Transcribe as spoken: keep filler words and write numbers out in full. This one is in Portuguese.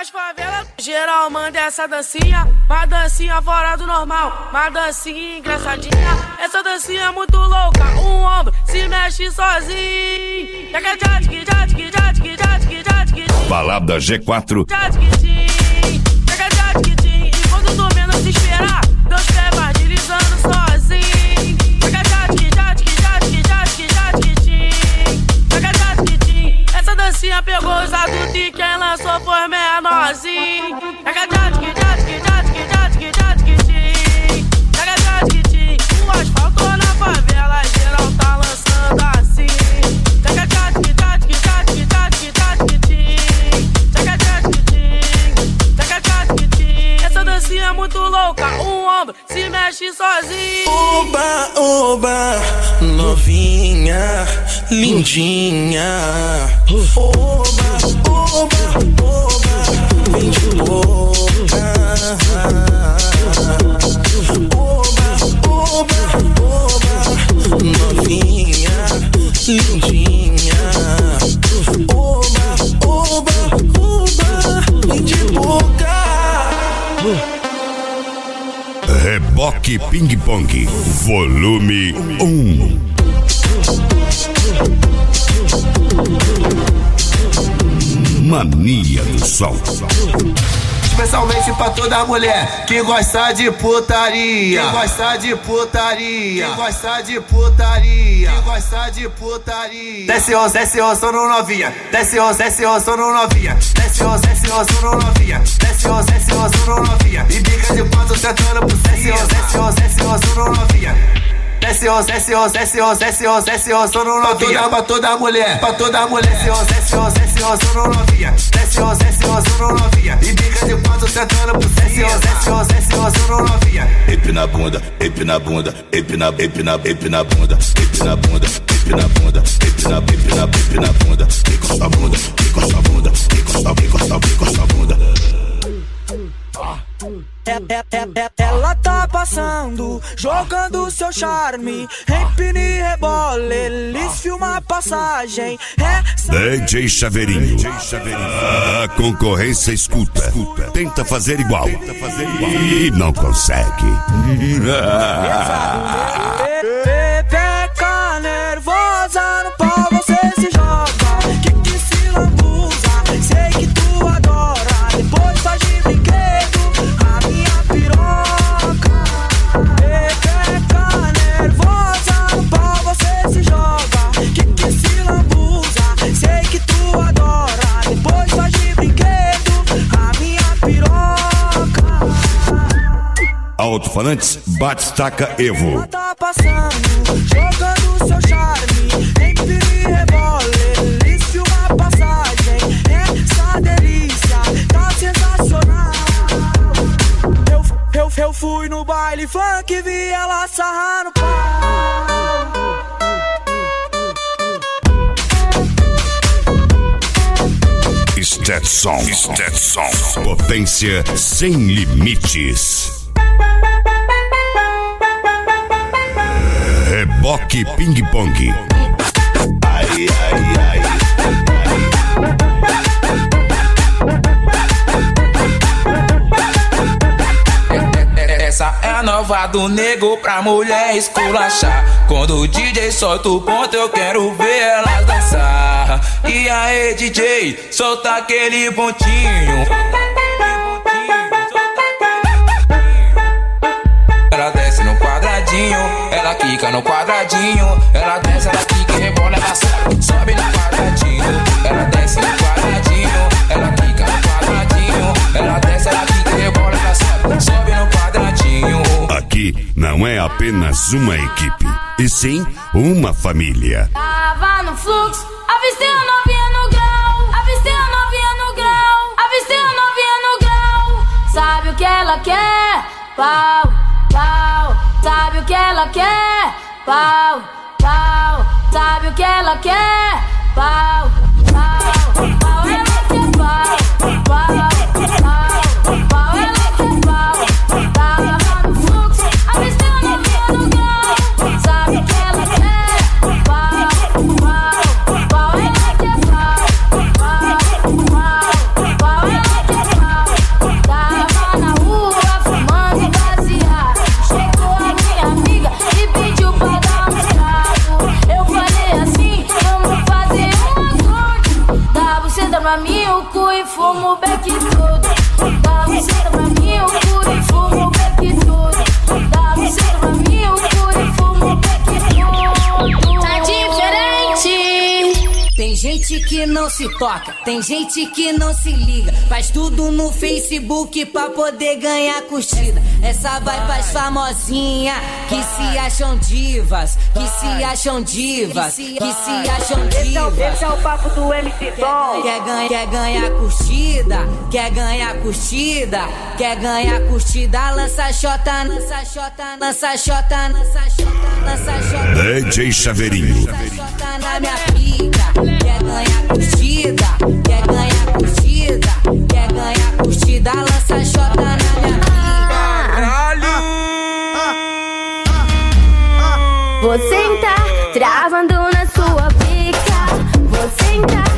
as favelas. Geral manda essa dancinha, uma dancinha fora do normal, uma dancinha engraçadinha. Essa dancinha é muito louca, um ombro se mexe sozinho. Balada G quatro. E quando tu menos se esperar, Deus pé vai deslizando sozinho. Essa dancinha pegou os adultos e quem lançou foi menorzinho. O asfalto na favela, geral tá lançando assim. Essa dancinha é muito louca, um ombro se mexe sozinho. Oba, oba, novinha, lindinha. Oba, oba, oba, vem de boca. Oba, oba, oba, novinha, lindinha. Oba, oba, oba, vem de boca. Reboque Ping Pong, volume um. Mania do Sol. Especialmente pra toda mulher que gosta de putaria, que gosta de putaria, que gosta de putaria, que gosta de putaria. Desce o, desce o, sono novinha. Desce o, desce o, sono novinha. Desce o, desce o, sono novinha. Desce o, desce o, sono novinha. E bica de quatro sentando pro desce o, desce o, desce o, sono novinha. Desce o, desce o, desce o, desce o, desce o, sono novinha. Pra toda mulher, pra toda mulher. Desce o, desce o, desce o, sono novinha. Desce o, desce o, sono novinha. E bica de quatro sentando pro desce o, desce o, desce o, sono novinha. Hip na bunda, hip na bunda, hip na, hip na, hip na bunda, hip na bunda, hip na bunda, hip na, hip na, hip na bunda. Encosta a bunda, encosta a bunda, encosta, encosta, encosta a bunda. É, é, é, é, ela tá passando, jogando seu charme, empine e rebole, eles filmam a passagem. É D J Chaveirinho. A concorrência escuta, tenta fazer igual e não consegue. Pepeca nervosa no pau, você se joga, que que se lambuza, sei que tu adora, depois faz de brinquedo a minha piroca. Pepeca nervosa no pau, você se joga, que que se lambuza, sei que tu adora, depois faz de brinquedo a minha piroca. Alto-falantes, bate-staca Evo. Ela tá passando, jogando seu charme, empine e rebole, eles filmam a passagem. Essa delícia tá sensacional. Eu, eu, eu fui no baile funk e vi ela sarrar no pau. Stetson, Stetson, potência sem limites. Reboque Ping Pong. Ai, ai, ai. Essa é a nova do nego pra mulher esculachar. Quando o D J solta o ponto, eu quero ver elas dançar. E aí, D J, solta aquele pontinho. Ela desce no quadradinho, ela quica no quadradinho. Ela desce, ela quica e rebola, ela sobe, sobe no quadradinho. Ela desce no quadradinho, ela quica no quadradinho. Ela desce, ela quica e rebola, ela sobe, sobe no quadradinho. Aqui não é apenas uma equipe, e sim uma família. Tava no fluxo, avistei a novinha no grau. Avistei a novinha no grau. Avistei a novinha no grau. Sabe o que ela quer? Pau, pau. Sabe o que ela quer? Pau, pau. Sabe o que ela quer? Pau, pau, pau. Ela quer pau, pau, pau, pau. Ela quer pau. Tava no fluxo, avistei a novinha no grau. Sabe o que ela quer? Pau, pau, pau. Ela quer pau, pau, pau, pau. Ela quer pau. pra mim o cu e fumo o beck todo. Dá buceta pra mim o cu e fumo o beck todo. Dá buceta pra mim o cu e fumo o beck todo. Tá diferente. Tem gente que não se toca, tem gente que não se liga. Faz tudo no Facebook pra poder ganhar curtida. Essa vai pras famosinha que se acham divas, que se acham divas, que se acham divas. Esse é o papo do M C Dom. Quer ganhar, quer ganhar curtida, quer ganhar curtida, quer ganhar curtida. Lança xota, lança xota, lança xota, lança xota, lança xota. D J Chaveirinho. Lança xota na minha pica. Quer ganhar curtida, quer ganhar curtida, quer ganhar curtida, lança xota na minha pica. Vou sentar, travando na sua pica. Vou sentar,